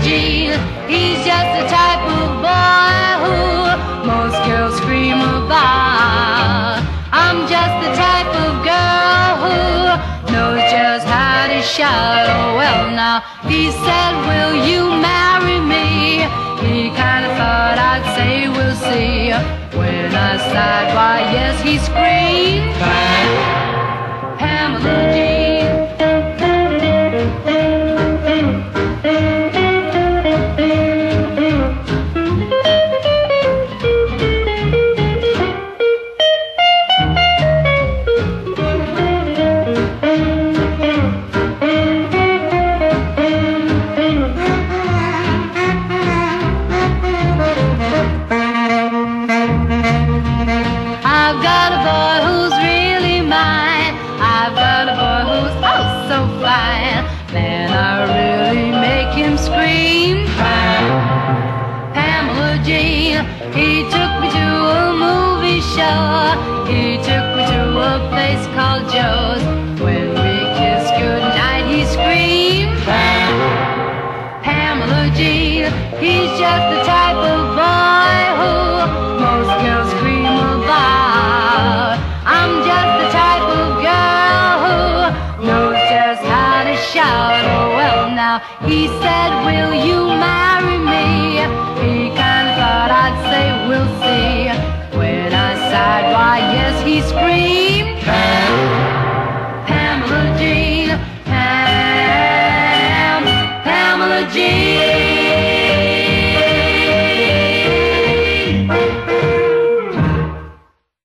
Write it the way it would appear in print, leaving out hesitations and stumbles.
Jean. He's just the type of boy who most girls scream about. I'm just the type of girl who knows just how to shout. Oh well now, he said, will you marry me? He kinda thought I'd say we'll see. When I sighed, why yes, he screamed, Pamela Jean. I've got a boy who's really mine. I've got a boy who's oh so fine. Man, I really make him scream. Pamela Jean. He took me to a movie show. He took me to a place called Joe's. When we kissed goodnight, he screamed, Pamela Jean. He's just the type of boy who most girls scream about. I'm just the type of girl who knows just how to shout. Oh well now, he said, will you marry me? He kinda thought I'd say we'll see. When I sighed, why yes, he screamed,